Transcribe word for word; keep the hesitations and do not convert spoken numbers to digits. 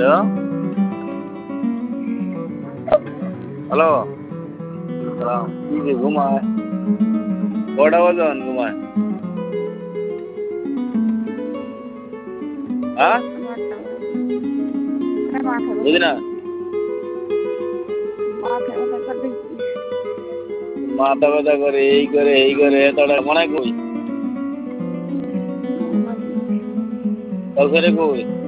hello hello সালাম কি যে ঘুমায় কটা বাজন ঘুমায় হ্যাঁ বুঝি না মাথা ব্যথা করে এই করে এই করে তোরা মনে কই কালকে কই